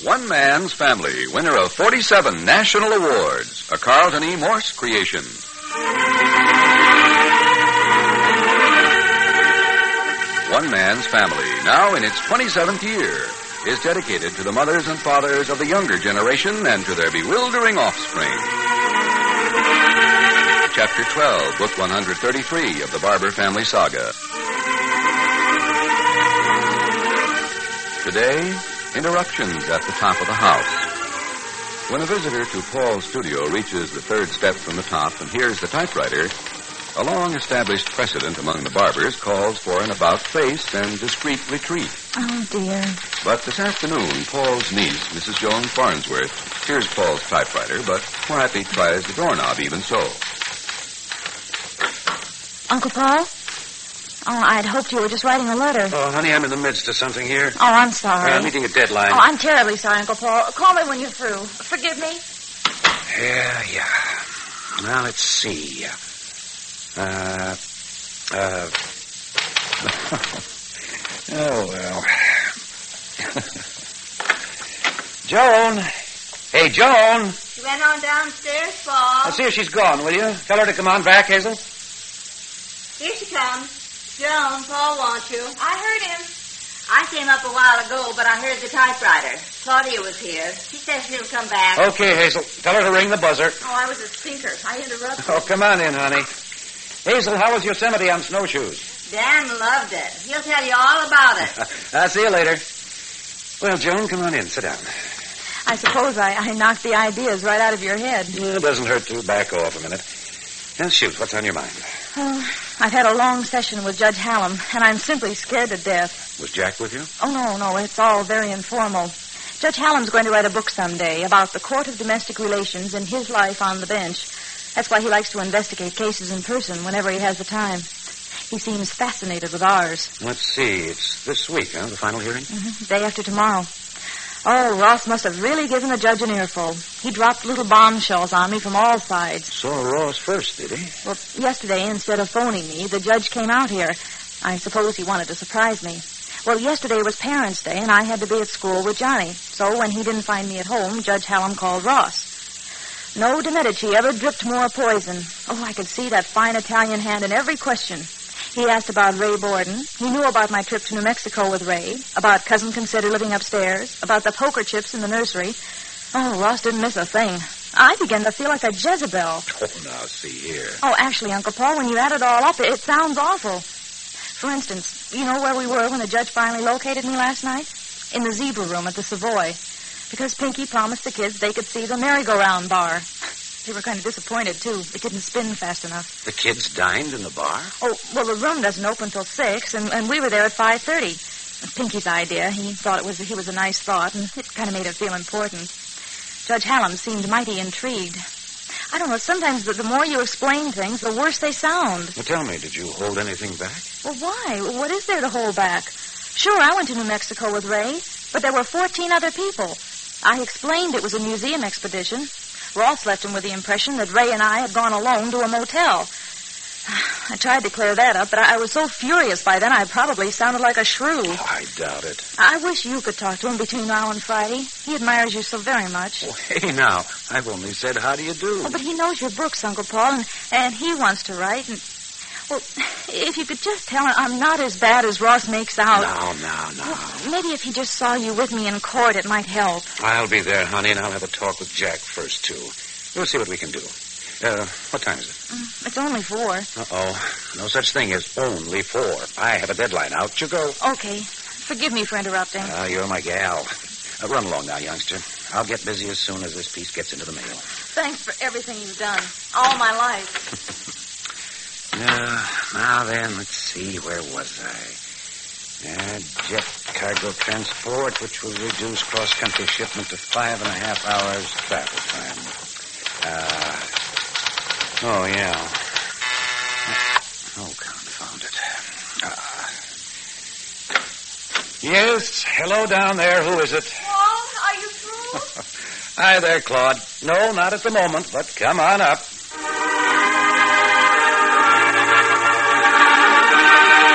One Man's Family, winner of 47 national awards, a Carlton E. Morse creation. One Man's Family, now in its 27th year, is dedicated to the mothers and fathers of the younger generation and to their bewildering offspring. Chapter 12, Book 133 of the Barber Family Saga. Today, interruptions at the top of the house. When a visitor to Paul's studio reaches the third step from the top and hears the typewriter, a long-established precedent among the barbers calls for an about-face and discreet retreat. Oh, dear. But this afternoon, Paul's niece, Mrs. Jones Farnsworth, hears Paul's typewriter, but quietly tries the doorknob even so. Uncle Paul? Oh, I'd hoped you were just writing a letter. Oh, honey, I'm in the midst of something here. Oh, I'm sorry. I'm meeting a deadline. Oh, I'm terribly sorry, Uncle Paul. Call me when you're through. Forgive me? Yeah. Now, let's see. Oh, well. Joan. Hey, Joan. She went on downstairs, Paul. I'll see if she's gone, will you? Tell her to come on back, Hazel. Here she comes. Joan, Paul wants you. I heard him. I came up a while ago, but I heard the typewriter. Claudia was here. She says she'll come back. Okay, Hazel. Tell her to ring the buzzer. Oh, I was a stinker. I interrupted. Oh, come on in, honey. Hazel, how was Yosemite on snowshoes? Dan loved it. He'll tell you all about it. I'll see you later. Well, Joan, come on in. Sit down. I suppose I knocked the ideas right out of your head. Well, it doesn't hurt to back off a minute. Now, shoot, what's on your mind? Oh, I've had a long session with Judge Hallam, and I'm simply scared to death. Was Jack with you? Oh, no, it's all very informal. Judge Hallam's going to write a book someday about the Court of Domestic Relations and his life on the bench. That's why he likes to investigate cases in person whenever he has the time. He seems fascinated with ours. Let's see, it's this week, huh, the final hearing? Mm-hmm. Day after tomorrow. Oh, Ross must have really given the judge an earful. He dropped little bombshells on me from all sides. Saw Ross first, did he? Well, yesterday, instead of phoning me, the judge came out here. I suppose he wanted to surprise me. Well, yesterday was Parents' Day, and I had to be at school with Johnny. So when he didn't find me at home, Judge Hallam called Ross. No de Medici ever dripped more poison. Oh, I could see that fine Italian hand in every question. He asked about Ray Borden. He knew about my trip to New Mexico with Ray, about Cousin Consider living upstairs, about the poker chips in the nursery. Oh, Ross didn't miss a thing. I began to feel like a Jezebel. Oh, now, see here. Oh, actually, Uncle Paul, when you add it all up, it sounds awful. For instance, you know where we were when the judge finally located me last night? In the zebra room at the Savoy. Because Pinky promised the kids they could see the merry-go-round bar. They were kind of disappointed, too. It didn't spin fast enough. The kids dined in the bar? Oh, well, the room doesn't open till 6, and we were there at 5:30. Pinky's idea. He thought he was a nice thought, and it kind of made it feel important. Judge Hallam seemed mighty intrigued. I don't know, sometimes the more you explain things, the worse they sound. Well, tell me, did you hold anything back? Well, why? What is there to hold back? Sure, I went to New Mexico with Ray, but there were 14 other people. I explained it was a museum expedition. Ross left him with the impression that Ray and I had gone alone to a motel. I tried to clear that up, but I was so furious by then I probably sounded like a shrew. Oh, I doubt it. I wish you could talk to him between now and Friday. He admires you so very much. Oh, hey, now, I've only said, how do you do? Oh, but he knows your books, Uncle Paul, and he wants to write. And, well, if you could just tell him I'm not as bad as Ross makes out. No. Well, maybe if he just saw you with me in court, it might help. I'll be there, honey, and I'll have a talk with Jack first, too. We'll see what we can do. What time is it? It's only 4. Uh-oh. No such thing as only 4. I have a deadline. Out you go. Okay. Forgive me for interrupting. You're my gal. Run along now, youngster. I'll get busy as soon as this piece gets into the mail. Thanks for everything you've done. All my life. Now then, let's see. Where was I? Jet cargo transport, which will reduce cross-country shipment to 5.5 hours travel time. Oh, yeah. Oh, confound it. Yes, hello down there. Who is it? Paul, are you through? Hi there, Claude. No, not at the moment, but come on up.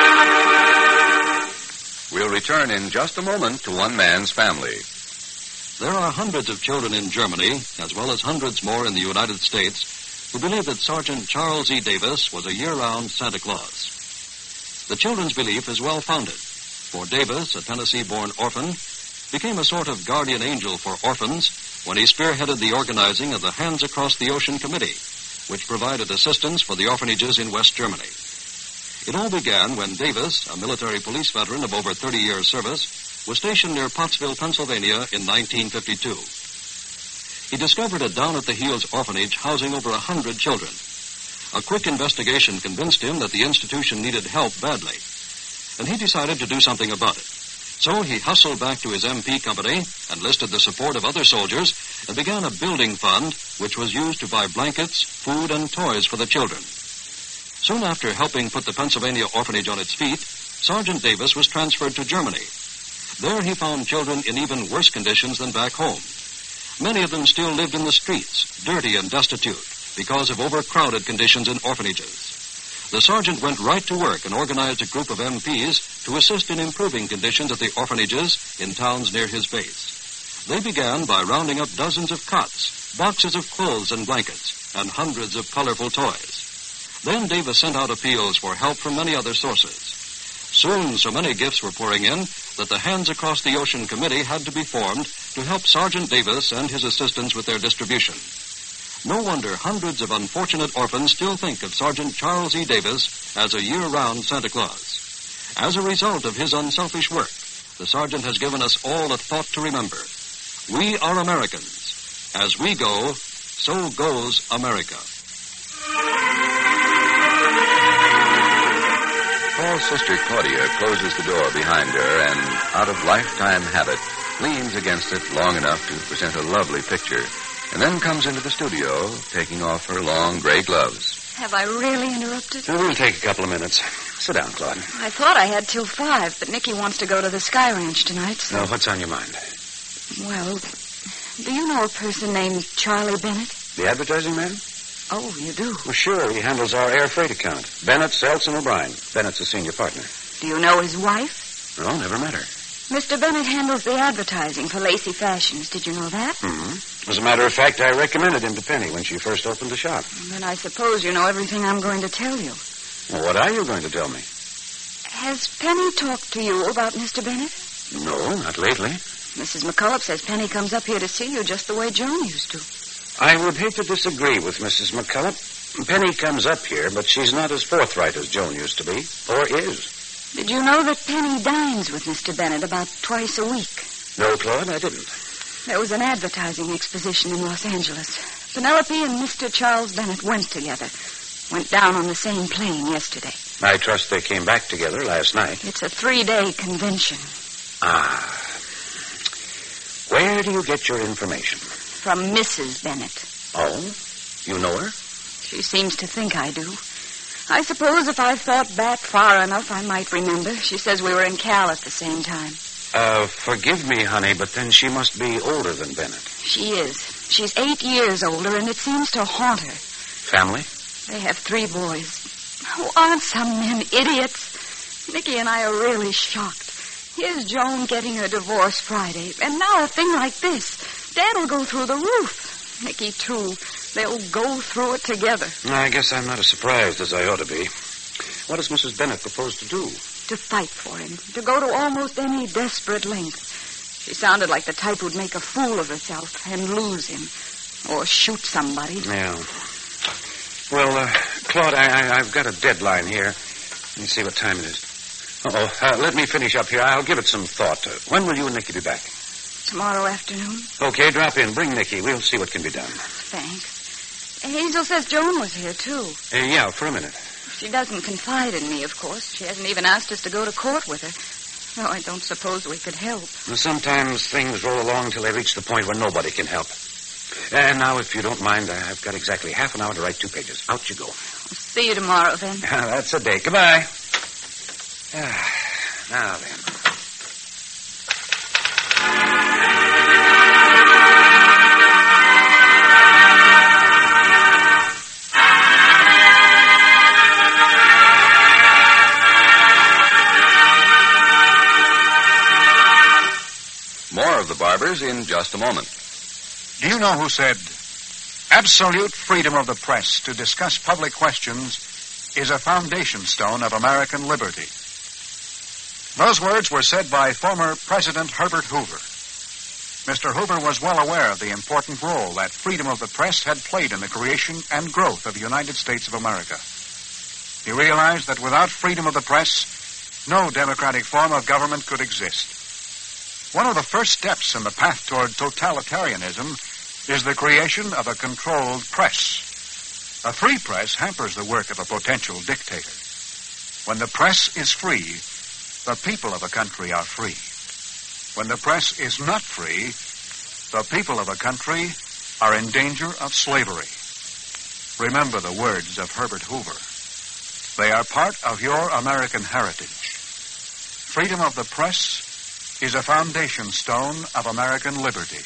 We'll return in just a moment to One Man's Family. There are hundreds of children in Germany, as well as hundreds more in the United States, who believe that Sergeant Charles E. Davis was a year-round Santa Claus. The children's belief is well-founded, for Davis, a Tennessee-born orphan, became a sort of guardian angel for orphans when he spearheaded the organizing of the Hands Across the Ocean Committee, which provided assistance for the orphanages in West Germany. It all began when Davis, a military police veteran of over 30 years' service, was stationed near Pottsville, Pennsylvania in 1952. He discovered a down-at-the-heels orphanage housing over 100 children. A quick investigation convinced him that the institution needed help badly, and he decided to do something about it. So he hustled back to his MP company, enlisted the support of other soldiers, and began a building fund which was used to buy blankets, food, and toys for the children. Soon after helping put the Pennsylvania orphanage on its feet, Sergeant Davis was transferred to Germany. There he found children in even worse conditions than back home. Many of them still lived in the streets, dirty and destitute, because of overcrowded conditions in orphanages. The sergeant went right to work and organized a group of MPs to assist in improving conditions at the orphanages in towns near his base. They began by rounding up dozens of cots, boxes of clothes and blankets, and hundreds of colorful toys. Then Davis sent out appeals for help from many other sources. Soon, so many gifts were pouring in that the Hands Across the Ocean Committee had to be formed to help Sergeant Davis and his assistants with their distribution. No wonder hundreds of unfortunate orphans still think of Sergeant Charles E. Davis as a year-round Santa Claus. As a result of his unselfish work, the sergeant has given us all a thought to remember. We are Americans. As we go, so goes America. Paul's sister Claudia closes the door behind her and, out of lifetime habit, leans against it long enough to present a lovely picture, and then comes into the studio, taking off her long gray gloves. Have I really interrupted? We'll take a couple of minutes. Sit down, Claude. I thought I had till 5, but Nicky wants to go to the Sky Ranch tonight, so... Now, what's on your mind? Well, do you know a person named Charlie Bennett? The advertising man? Oh, you do? Well, sure. He handles our air freight account. Bennett, Seltz, and O'Brien. Bennett's a senior partner. Do you know his wife? No, never met her. Mr. Bennett handles the advertising for Lacey Fashions. Did you know that? Mm-hmm. As a matter of fact, I recommended him to Penny when she first opened the shop. Then I suppose you know everything I'm going to tell you. Well, what are you going to tell me? Has Penny talked to you about Mr. Bennett? No, not lately. Mrs. McCullough says Penny comes up here to see you just the way Joan used to. I would hate to disagree with Mrs. McCullough. Penny comes up here, but she's not as forthright as Joan used to be, or is. Did you know that Penny dines with Mr. Bennett about twice a week? No, Claude, I didn't. There was an advertising exposition in Los Angeles. Penelope and Mr. Charles Bennett went together. Went down on the same plane yesterday. I trust they came back together last night. It's a 3-day convention. Ah. Where do you get your information? From Mrs. Bennett. Oh? You know her? She seems to think I do. I suppose if I thought back far enough, I might remember. She says we were in Cal at the same time. Forgive me, honey, but then she must be older than Bennett. She is. She's 8 years older, and it seems to haunt her. Family? They have 3 boys. Oh, aren't some men idiots? Nicky and I are really shocked. Here's Joan getting her divorce Friday, and now a thing like this. Dad'll go through the roof. Nicky, too. They'll go through it together. I guess I'm not as surprised as I ought to be. What does Mrs. Bennett propose to do? To fight for him. To go to almost any desperate length. She sounded like the type who'd make a fool of herself and lose him. Or shoot somebody. Yeah. Well, Claude, I've got a deadline here. Let me see what time it is. Let me finish up here. I'll give it some thought. When will you and Nicky be back? Tomorrow afternoon. Okay, drop in. Bring Nicky. We'll see what can be done. Thanks. Hazel says Joan was here, too. Yeah, for a minute. She doesn't confide in me, of course. She hasn't even asked us to go to court with her. No, I don't suppose we could help. Sometimes things roll along till they reach the point where nobody can help. And now, if you don't mind, I've got exactly half an hour to write 2 pages. Out you go. I'll see you tomorrow, then. That's a day. Goodbye. Now, then. More more of the Barbers in just a moment. Do you know who said, absolute freedom of the press to discuss public questions is a foundation stone of American liberty? Those words were said by former President Herbert Hoover. Mr. Hoover was well aware of the important role that freedom of the press had played in the creation and growth of the United States of America. He realized that without freedom of the press, no democratic form of government could exist. One of the first steps in the path toward totalitarianism is the creation of a controlled press. A free press hampers the work of a potential dictator. When the press is free, the people of a country are free. When the press is not free, the people of a country are in danger of slavery. Remember the words of Herbert Hoover. They are part of your American heritage. Freedom of the press is a foundation stone of American liberty.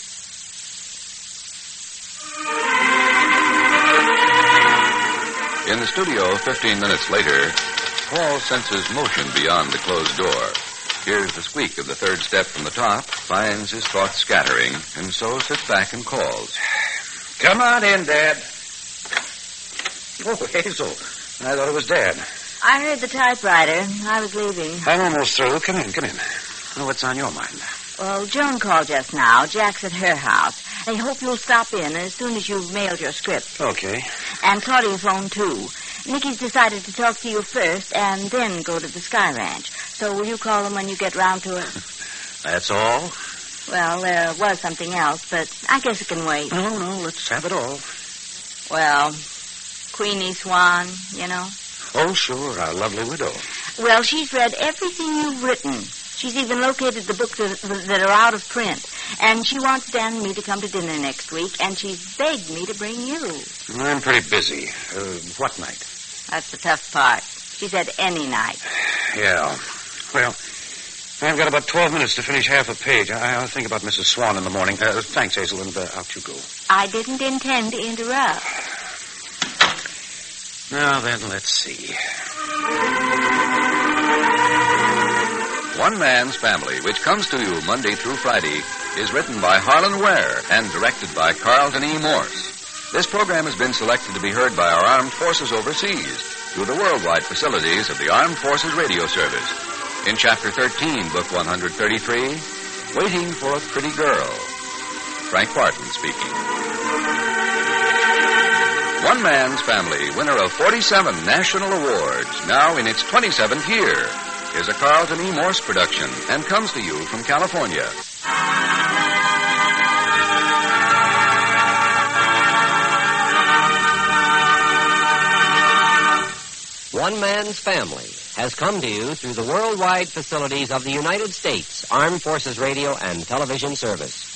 In the studio, 15 minutes later, Paul senses motion beyond the closed door. Hears the squeak of the third step from the top, finds his thoughts scattering, and so sits back and calls. Come on in, Dad. Oh, Hazel. I thought it was Dad. I heard the typewriter. I was leaving. I'm almost through. Come in. Oh, what's on your mind? Well, Joan called just now. Jack's at her house. I hope you'll stop in as soon as you've mailed your script. Okay. And Claudia phoned, too. Nicky's decided to talk to you first and then go to the Sky Ranch. So will you call him when you get round to it? That's all? Well, there was something else, but I guess it can wait. No, let's have it all. Well, Queenie Swan, you know? Oh, sure, our lovely widow. Well, she's read everything you've written. She's even located the books that are out of print. And she wants Dan and me to come to dinner next week, and she's begged me to bring you. I'm pretty busy. What night? That's the tough part. She said any night. Yeah. Well, I've got about 12 minutes to finish half a page. I'll think about Mrs. Swan in the morning. Thanks, Hazel, and out you go. I didn't intend to interrupt. Now then, let's see. One Man's Family, which comes to you Monday through Friday, is written by Harlan Ware and directed by Carlton E. Morse. This program has been selected to be heard by our armed forces overseas through the worldwide facilities of the Armed Forces Radio Service. In Chapter 13, Book 133, Waiting for a Pretty Girl. Frank Barton speaking. One Man's Family, winner of 47 national awards, now in its 27th year, is a Carlton E. Morse production and comes to you from California. One Man's Family has come to you through the worldwide facilities of the United States Armed Forces Radio and Television Service.